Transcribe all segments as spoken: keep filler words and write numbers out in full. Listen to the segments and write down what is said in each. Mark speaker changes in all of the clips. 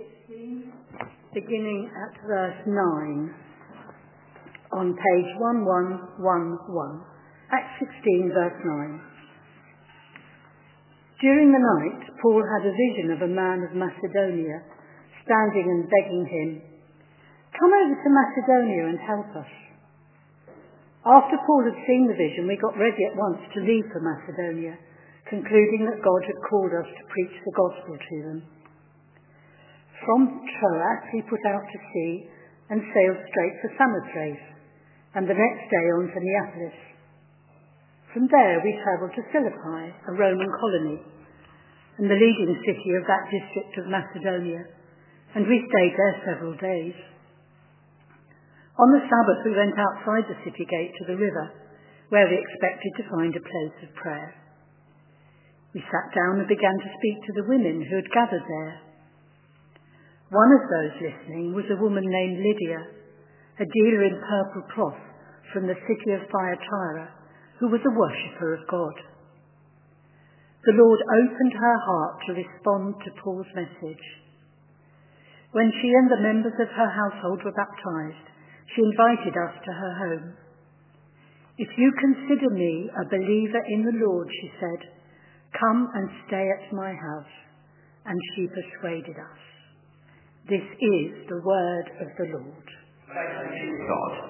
Speaker 1: sixteen, beginning at verse nine, on page eleven eleven. Acts sixteen, verse nine. During the night, Paul had a vision of a man of Macedonia, standing and begging him, "Come over to Macedonia and help us." After Paul had seen the vision, we got ready at once to leave for Macedonia, concluding that God had called us to preach the gospel to them. From Troas, we put out to sea and sailed straight for Samothrace, and the next day on to Neapolis. From there we travelled to Philippi, a Roman colony, and the leading city of that district of Macedonia, and we stayed there several days. On the Sabbath we went outside the city gate to the river, where we expected to find a place of prayer. We sat down and began to speak to the women who had gathered there. One of those listening was a woman named Lydia, a dealer in purple cloth from the city of Thyatira, who was a worshipper of God. The Lord opened her heart to respond to Paul's message. When she and the members of her household were baptized, she invited us to her home. "If you consider me a believer in the Lord," she said, "come and stay at my house." And she persuaded us. This is the word of the Lord.
Speaker 2: Thank you, God.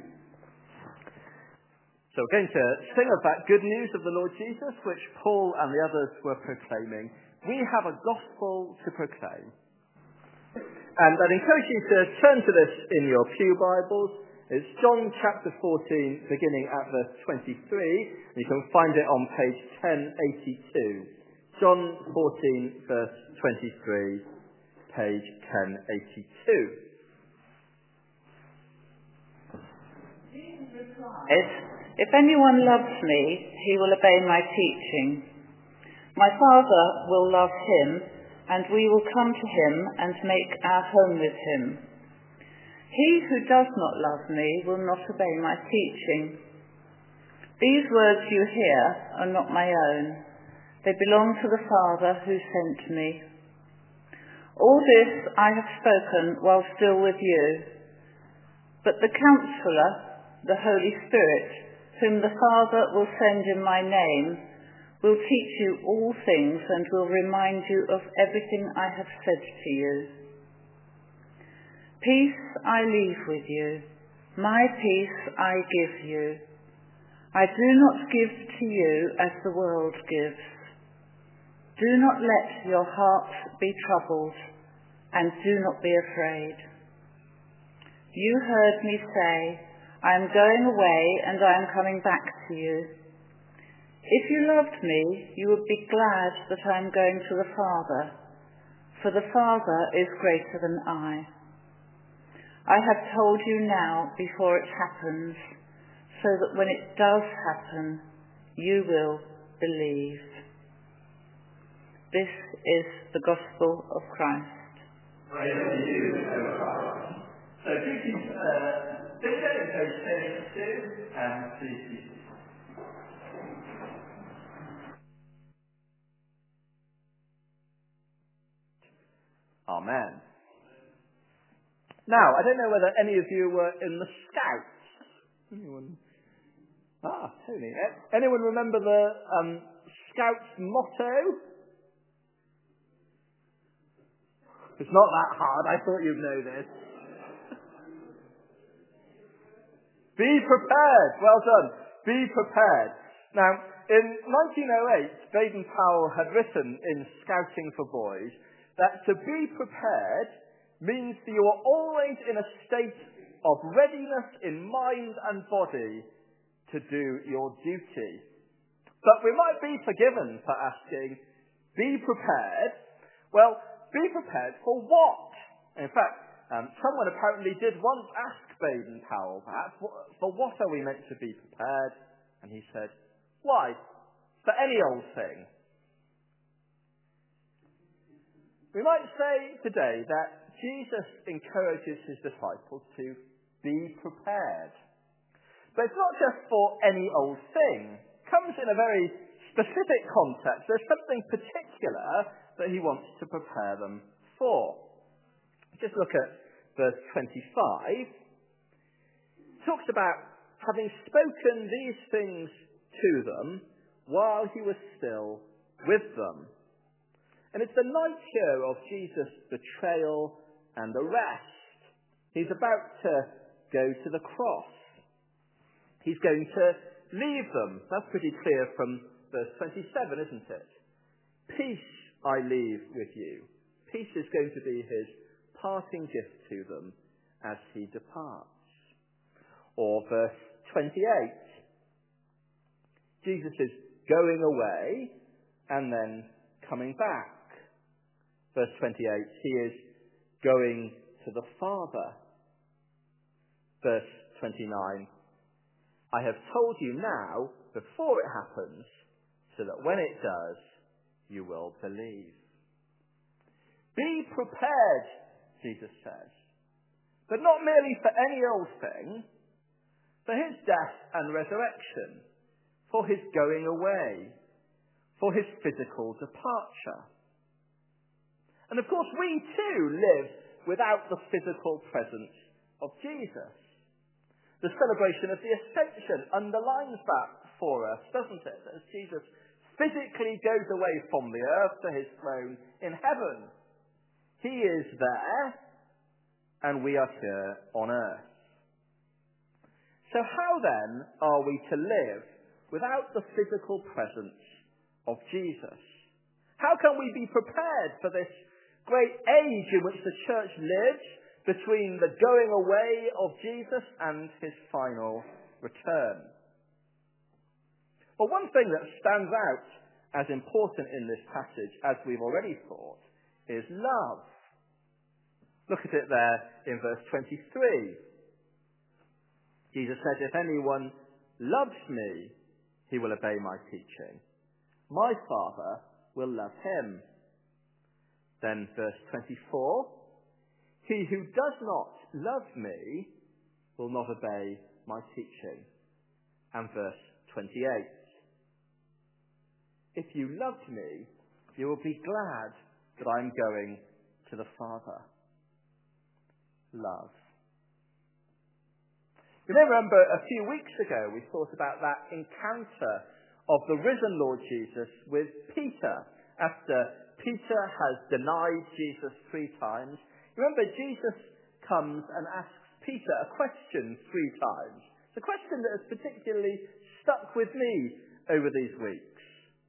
Speaker 2: So we're going to sing of that good news of the Lord Jesus, which Paul and the others were proclaiming. We have a gospel to proclaim. And I'd encourage you to turn to this in your pew Bibles. It's John chapter fourteen, beginning at verse twenty-three. You can find it on page ten eighty-two. John fourteen, verse twenty-three, page ten eighty-two.
Speaker 3: If anyone loves me, he will obey my teaching. My Father will love him, and we will come to him and make our home with him. He who does not love me will not obey my teaching. These words you hear are not my own. They belong to the Father who sent me. All this I have spoken while still with you. But the Counselor, the Holy Spirit, whom the Father will send in my name, will teach you all things and will remind you of everything I have said to you. Peace I leave with you. My peace I give you. I do not give to you as the world gives. Do not let your hearts be troubled, and do not be afraid. You heard me say, I am going away and I am coming back to you. If you loved me, you would be glad that I am going to the Father, for the Father is greater than I. I have told you now before it happens, so that when it does happen, you will believe. This is the gospel of Christ.
Speaker 2: Praise to you, O Christ. So please, uh, this is page thirty-two, and please. Amen. Now, I don't know whether any of you were in the Scouts. Anyone? Ah, Tony. Anyone remember the um, Scouts motto? It's not that hard. I thought you'd know this. Be prepared. Well done. Be prepared. Now, in nineteen oh eight, Baden-Powell had written in Scouting for Boys that to be prepared means that you are always in a state of readiness in mind and body to do your duty. But we might be forgiven for asking, be prepared. Well, be prepared for what? In fact, um, someone apparently did once ask Baden-Powell, perhaps, for what are we meant to be prepared? And he said, why? For any old thing. We might say today that Jesus encourages his disciples to be prepared. But it's not just for any old thing. It comes in a very specific context. There's something particular that he wants to prepare them for. Just look at verse twenty-five. It talks about having spoken these things to them while he was still with them. And it's the night here of Jesus' betrayal and arrest. He's about to go to the cross. He's going to leave them. That's pretty clear from verse twenty-seven, isn't it? Peace I leave with you. Peace is going to be his parting gift to them as he departs. Or verse twenty-eight. Jesus is going away and then coming back. Verse twenty-eight, he is going to the Father. Verse twenty-nine, I have told you now before it happens, so that when it does, you will believe. Be prepared, Jesus says, but not merely for any old thing, for his death and resurrection, for his going away, for his physical departure. And of course, we too live without the physical presence of Jesus. The celebration of the Ascension underlines that for us, doesn't it? As Jesus physically goes away from the earth to his throne in heaven. He is there, and we are here on earth. So how then are we to live without the physical presence of Jesus? How can we be prepared for this great age in which the church lives between the going away of Jesus and his final return? Well, one thing that stands out as important in this passage, as we've already thought, is love. Look at it there in verse twenty-three. Jesus said, if anyone loves me, he will obey my teaching. My Father will love him. Then verse twenty-four, he who does not love me will not obey my teaching. And verse twenty-eight, if you love me, you will be glad that I'm going to the Father. Love. You may remember a few weeks ago we thought about that encounter of the risen Lord Jesus with Peter after Peter has denied Jesus three times. Remember, Jesus comes and asks Peter a question three times. It's a question that has particularly stuck with me over these weeks.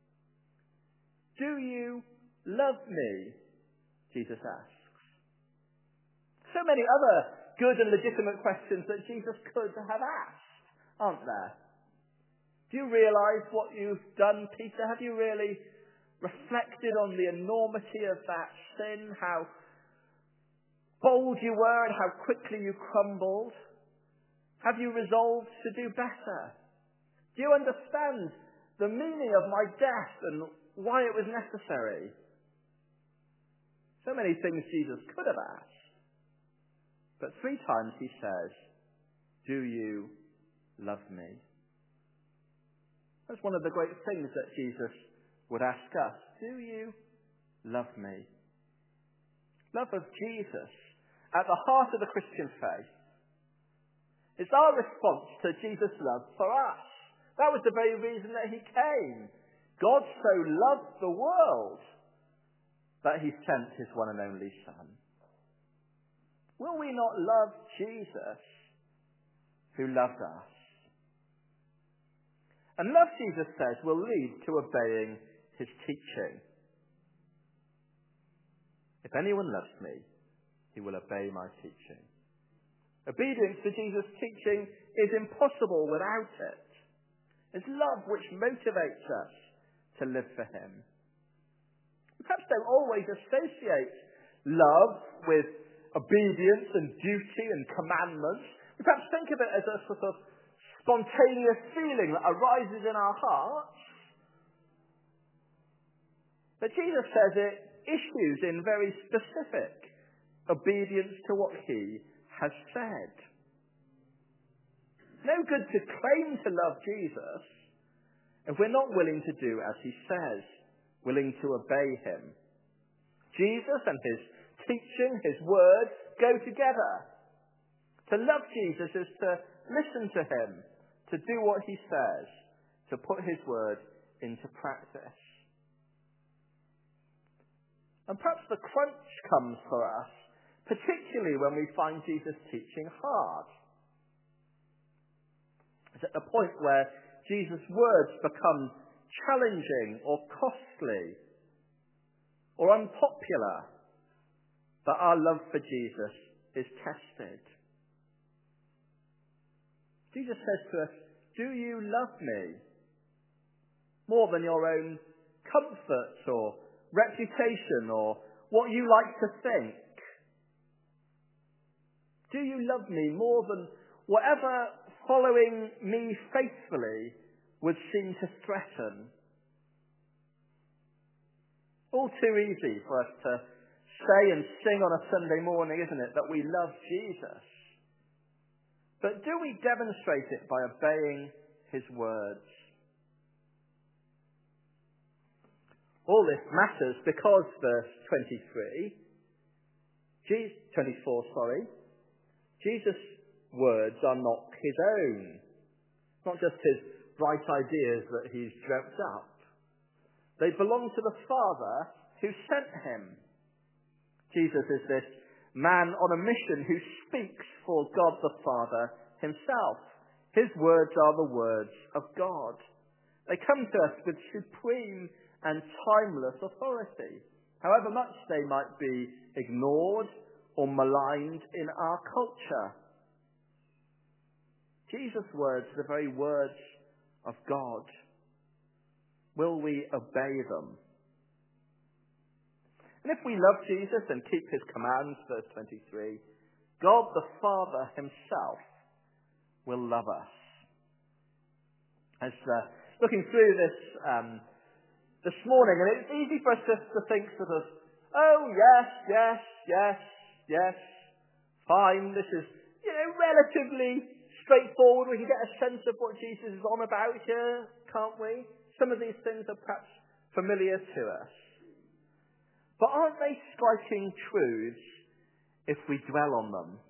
Speaker 2: Do you love me? Jesus asks. So many other good and legitimate questions that Jesus could have asked, aren't there? Do you realise what you've done, Peter? Have you really reflected on the enormity of that sin, how bold you were and how quickly you crumbled? Have you resolved to do better? Do you understand the meaning of my death and why it was necessary? So many things Jesus could have asked. But three times he says, do you love me? That's one of the great things that Jesus would ask us. Do you love me? Love of Jesus at the heart of the Christian faith. It's our response to Jesus' love for us. That was the very reason that he came. God so loved the world that he sent his one and only Son. Will we not love Jesus who loved us? And love, Jesus says, will lead to obeying his teaching. If anyone loves me, he will obey my teaching. Obedience to Jesus' teaching is impossible without it. It's love which motivates us to live for him. We perhaps don't always associate love with obedience and duty and commandments. We perhaps think of it as a sort of spontaneous feeling that arises in our hearts. But Jesus says it issues in very specific obedience to what he has said. No good to claim to love Jesus if we're not willing to do as he says, willing to obey him. Jesus and his teaching, his word, go together. To love Jesus is to listen to him, to do what he says, to put his word into practice. And perhaps the crunch comes for us, particularly when we find Jesus' teaching hard. It's at the point where Jesus' words become challenging or costly or unpopular, that our love for Jesus is tested. Jesus says to us, do you love me more than your own comfort or reputation or what you like to think? Do you love me more than whatever following me faithfully would seem to threaten? All too easy for us to say and sing on a Sunday morning, isn't it, that we love Jesus. But do we demonstrate it by obeying his words? All this matters because verse twenty-three, Jesus, twenty-four, sorry, Jesus' words are not his own. Not just his bright ideas that he's dreamt up. They belong to the Father who sent him. Jesus is this man on a mission who speaks for God the Father himself. His words are the words of God. They come to us with supreme and timeless authority, however much they might be ignored or maligned in our culture. Jesus' words are the very words of God. Will we obey them? And if we love Jesus and keep his commands, verse twenty-three, God the Father himself will love us. As uh, looking through this um, this morning, and it's easy for us just to think sort of, oh yes, yes, yes, yes, fine, this is, you know, relatively straightforward. We can get a sense of what Jesus is on about here, can't we? Some of these things are perhaps familiar to us. But aren't they striking truths if we dwell on them?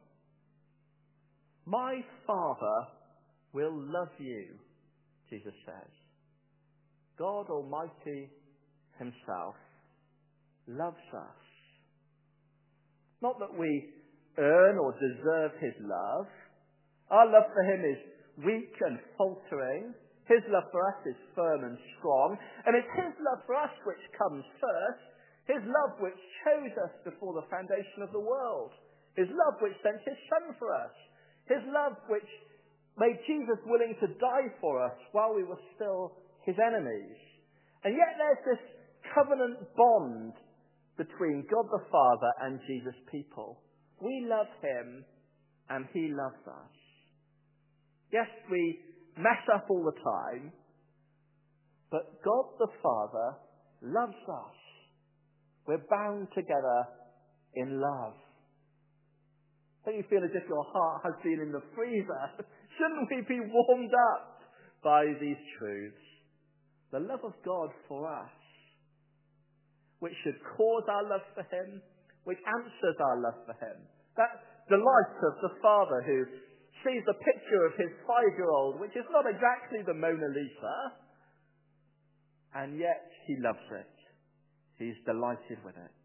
Speaker 2: My Father will love you, Jesus says. God Almighty himself loves us. Not that we earn or deserve his love. Our love for him is weak and faltering. His love for us is firm and strong. And it's his love for us which comes first. His love which chose us before the foundation of the world. His love which sent his Son for us. His love which made Jesus willing to die for us while we were still his enemies. And yet there's this covenant bond between God the Father and Jesus' people. We love him and he loves us. Yes, we mess up all the time, but God the Father loves us. We're bound together in love. Don't you feel as if your heart has been in the freezer? Shouldn't we be warmed up by these truths? The love of God for us, which should cause our love for him, which answers our love for him. That delight of the Father who sees the picture of his five-year-old, which is not exactly the Mona Lisa, and yet he loves it. He's delighted with it.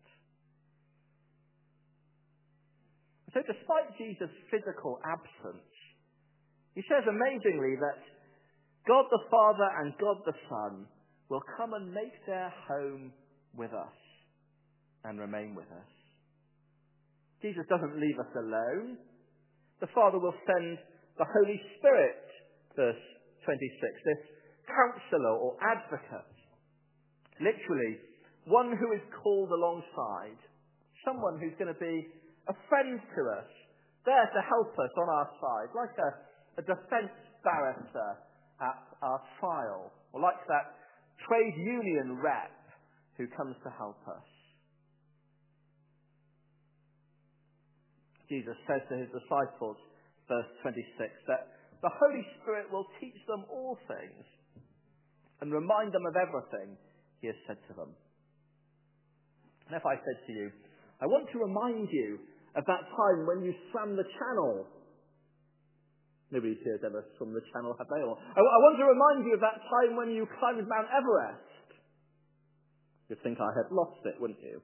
Speaker 2: So despite Jesus' physical absence, he says amazingly that God the Father and God the Son will come and make their home with us and remain with us. Jesus doesn't leave us alone. The Father will send the Holy Spirit, verse twenty-six, this counselor or advocate. Literally, one who is called alongside. Someone who's going to be a friend to us, there to help us on our side, like a, a defence barrister at our trial, or like that trade union rep who comes to help us. Jesus says to his disciples, verse twenty-six, that the Holy Spirit will teach them all things and remind them of everything he has said to them. And if I said to you, I want to remind you of that time when you swam the channel. Nobody here has ever swum the channel, have they? Or, I, I want to remind you of that time when you climbed Mount Everest. You'd think I had lost it, wouldn't you?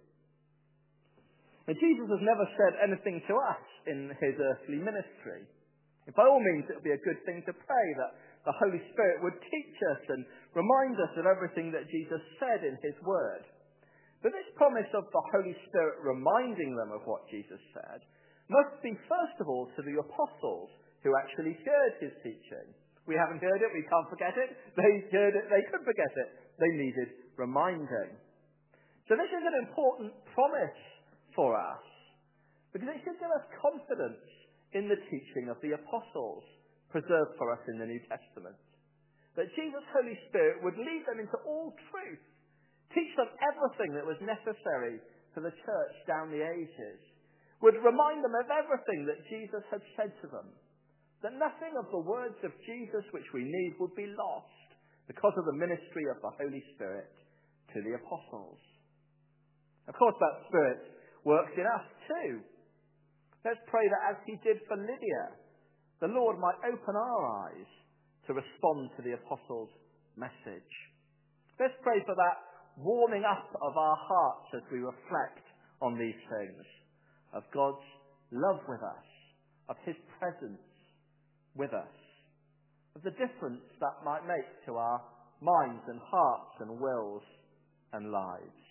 Speaker 2: And Jesus has never said anything to us in his earthly ministry. By all means, it would be a good thing to pray that the Holy Spirit would teach us and remind us of everything that Jesus said in his word. But this promise of the Holy Spirit reminding them of what Jesus said must be first of all to the apostles who actually heard his teaching. We haven't heard it, we can't forget it. They heard it, they could forget it. They needed reminding. So this is an important promise for us, because it should give us confidence in the teaching of the apostles preserved for us in the New Testament. That Jesus' Holy Spirit would lead them into all truth, teach them everything that was necessary for the church down the ages, would remind them of everything that Jesus had said to them, that nothing of the words of Jesus which we need would be lost because of the ministry of the Holy Spirit to the apostles. Of course, that Spirit works in us too. Let's pray that as he did for Lydia, the Lord might open our eyes to respond to the apostles' message. Let's pray for that warming up of our hearts as we reflect on these things, of God's love with us, of his presence with us, of the difference that might make to our minds and hearts and wills and lives.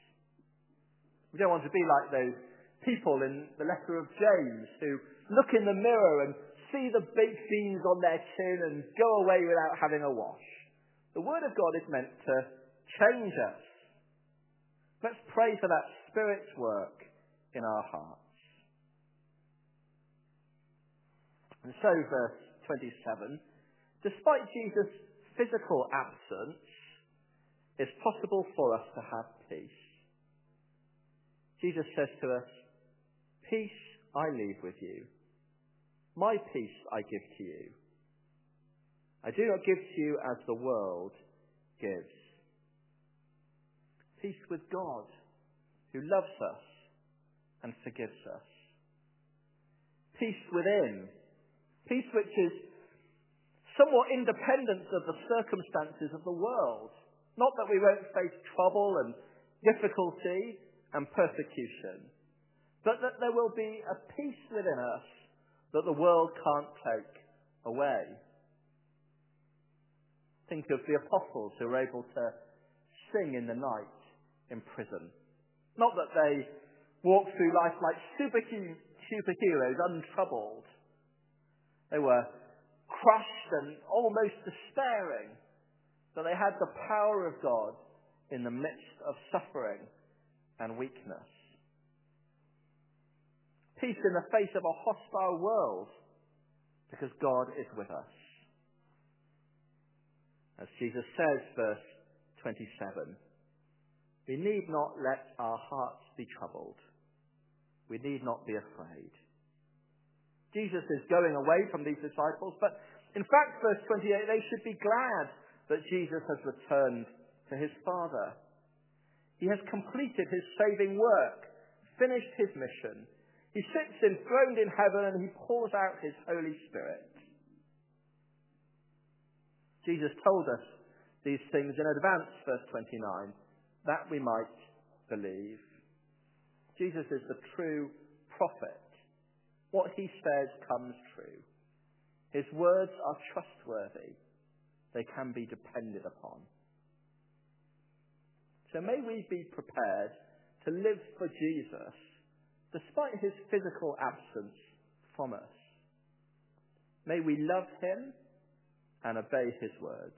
Speaker 2: We don't want to be like those people in the letter of James who look in the mirror and see the big beans on their chin and go away without having a wash. The Word of God is meant to change us. Let's pray for that Spirit's work in our hearts. And so, verse twenty-seven, despite Jesus' physical absence, it's possible for us to have peace. Jesus says to us, "Peace I leave with you. My peace I give to you. I do not give to you as the world gives." Peace with God, who loves us and forgives us. Peace within. Peace which is somewhat independent of the circumstances of the world. Not that we won't face trouble and difficulty and persecution, but that there will be a peace within us that the world can't take away. Think of the apostles who were able to sing in the night in prison. Not that they walked through life like superheroes, untroubled. They were crushed and almost despairing, but they had the power of God in the midst of suffering and weakness. Peace in the face of a hostile world, because God is with us. As Jesus says, verse twenty-seven, we need not let our hearts be troubled. We need not be afraid. Jesus is going away from these disciples, but in fact, verse twenty-eight, they should be glad that Jesus has returned to his Father. He has completed his saving work, finished his mission. He sits enthroned in heaven and he pours out his Holy Spirit. Jesus told us these things in advance, verse twenty-nine, that we might believe. Jesus is the true prophet. What he says comes true. His words are trustworthy. They can be depended upon. So may we be prepared to live for Jesus despite his physical absence from us. May we love him and obey his words.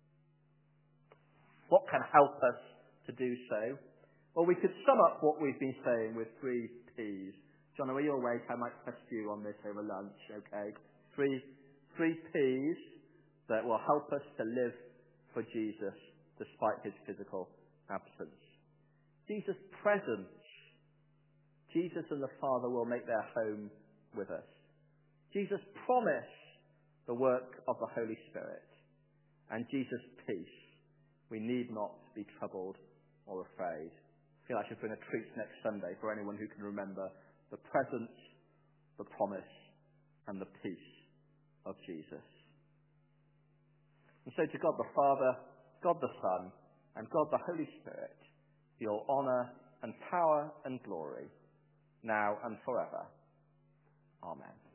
Speaker 2: What can help us to do so? Well, we could sum up what we've been saying with three P's. John, are you awake? I might test you on this over lunch, okay? Three, three P's that will help us to live for Jesus despite his physical absence. Jesus' presence. Jesus and the Father will make their home with us. Jesus' promise, the work of the Holy Spirit. And Jesus' peace. We need not be troubled or afraid. I feel I should bring a treat next Sunday for anyone who can remember the presence, the promise, and the peace of Jesus. And so to God the Father, God the Son, and God the Holy Spirit, be all honour and power and glory, now and forever. Amen.